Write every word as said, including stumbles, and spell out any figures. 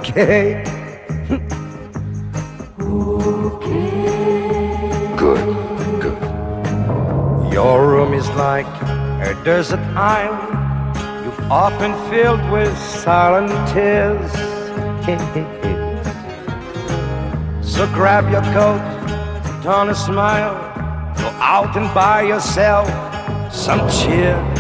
okay? Good, good. Your room is like a desert island, you've often filled with silent tears. So grab your coat, put on a smile, go out and buy yourself some cheer.